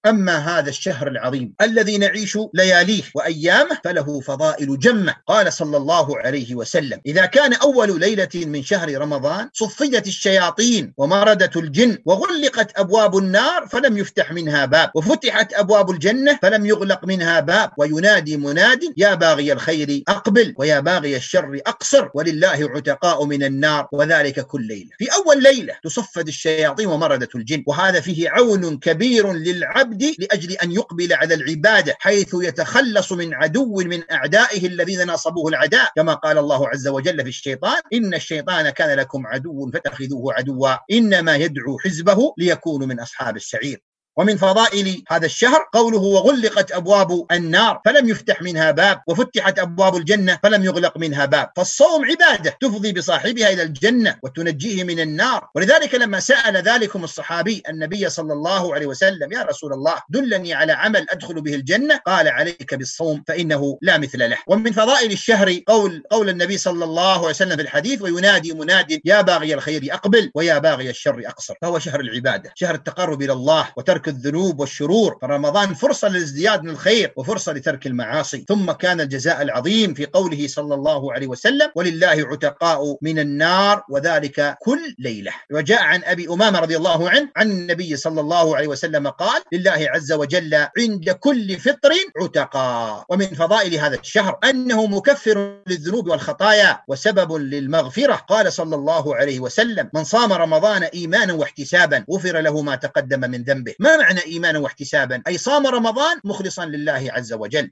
أما هذا الشهر العظيم الذي نعيش لياليه وأيامه فله فضائل جمة. قال صلى الله عليه وسلم: إذا كان أول ليلة من شهر رمضان صفدت الشياطين ومردت الجن وغلقت أبواب النار فلم يفتح منها باب، وفتحت أبواب الجنة فلم يغلق منها باب، وينادي مناد: يا باغي الخير أقبل ويا باغي الشر أقصر، ولله عتقاء من النار، وذلك كل ليلة. في أول ليلة تصفد الشياطين ومردت الجن، وهذا فيه عون كبير للعبد لأجل أن يقبل على العبادة، حيث يتخلص من عدو من أعدائه الذين نصبوه العداء، كما قال الله عز وجل في الشيطان: إن الشيطان كان لكم عدو فاتخذوه عدوا إنما يدعو حزبه ليكونوا من أصحاب السعير. ومن فضائل هذا الشهر قوله: وغلقت أبواب النار فلم يفتح منها باب، وفتحت أبواب الجنة فلم يغلق منها باب. فالصوم عبادة تفضي بصاحبها إلى الجنة وتنجيه من النار. ولذلك لما سأل ذلكم الصحابي النبي صلى الله عليه وسلم: يا رسول الله دلني على عمل أدخل به الجنة، قال: عليك بالصوم فإنه لا مثل له. ومن فضائل الشهر قول النبي صلى الله عليه وسلم في الحديث: وينادي مناد: يا باغي الخير أقبل ويا باغي الشر أقصر. فهو شهر العبادة، شهر التقرب إلى الله وترك الذنوب والشرور. فرمضان فرصة للازدياد من الخير وفرصة لترك المعاصي. ثم كان الجزاء العظيم في قوله صلى الله عليه وسلم: ولله عتقاء من النار وذلك كل ليلة. وجاء عن أبي أمامة رضي الله عنه عن النبي صلى الله عليه وسلم قال: لله عز وجل عند كل فطر عتقاء. ومن فضائل هذا الشهر أنه مكفر للذنوب والخطايا وسبب للمغفرة. قال صلى الله عليه وسلم: من صام رمضان إيمانا واحتسابا غفر له ما تقدم من ذنبه. ما معنى إيمانا واحتسابا؟ أي صام رمضان مخلصا لله عز وجل.